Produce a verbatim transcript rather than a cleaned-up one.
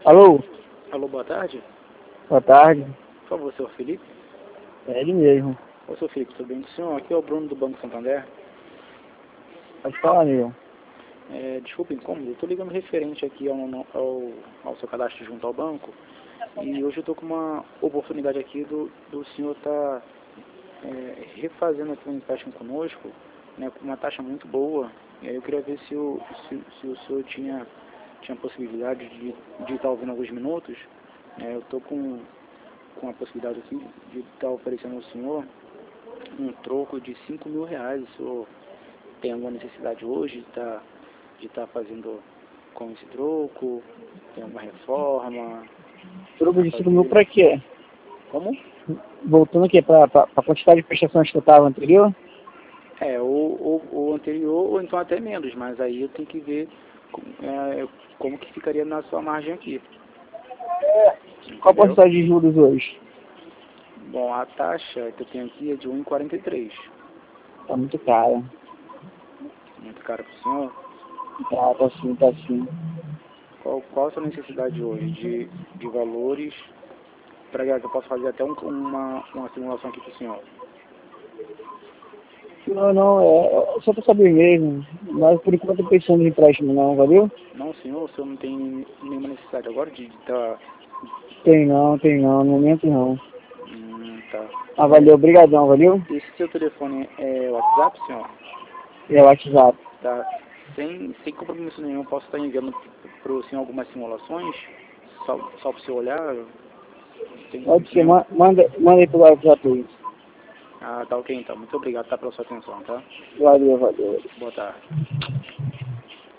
Alô? Alô, boa tarde. Boa tarde. Por favor, senhor Felipe? É ele mesmo. Ô, senhor Felipe, tudo bem com o senhor? Aqui é o Bruno do Banco Santander. Pode falar, amigo. É, desculpa o incômodo, eu estou ligando referente aqui ao, ao, ao seu cadastro junto ao banco. E hoje eu estou com uma oportunidade aqui do, do senhor estar tá, é, refazendo aqui um empréstimo conosco, né, com uma taxa muito boa. E aí eu queria ver se o, se, se o senhor tinha, tinha possibilidade de estar de tá ouvindo alguns minutos. É, eu estou com, com a possibilidade aqui de estar tá oferecendo ao senhor um troco de cinco mil reais. O senhor tem alguma necessidade hoje de estar de estar fazendo com esse troco? Tem alguma reforma? Troco de cinco mil pra quê? Como? Voltando aqui, pra, pra, pra quantidade de prestações que eu tava anterior? É, ou, ou, ou anterior, ou então até menos, mas aí eu tenho que ver é, como que ficaria na sua margem aqui. Qual a Entendeu? porcentagem de juros hoje? Bom, a taxa que eu tenho aqui é de um vírgula quarenta e três. Tá muito cara. Muito caro para o senhor. Tá, tá sim, tá sim. Qual, qual a sua necessidade hoje de, de valores para que eu possa fazer até um, uma, uma simulação aqui para o senhor? Não, não, é, é só pra saber mesmo. Mas por enquanto eu tô pensando em empréstimo não, valeu? Não, senhor, o senhor não tem nenhuma necessidade agora de estar... Tem não, tem não, no momento não. Hum, tá. Ah, É, valeu, obrigadão, valeu? esse seu telefone é WhatsApp, senhor? É o WhatsApp. Tá. Sem, sem compromisso nenhum, posso estar enviando para o senhor algumas simulações? Só, só para o senhor olhar? Sem Pode compromisso ser, nenhum? ma- manda, manda aí pro WhatsApp aí. Ah, tá ok então. Muito obrigado, tá, pela sua atenção, tá? Valeu, valeu. Boa tarde.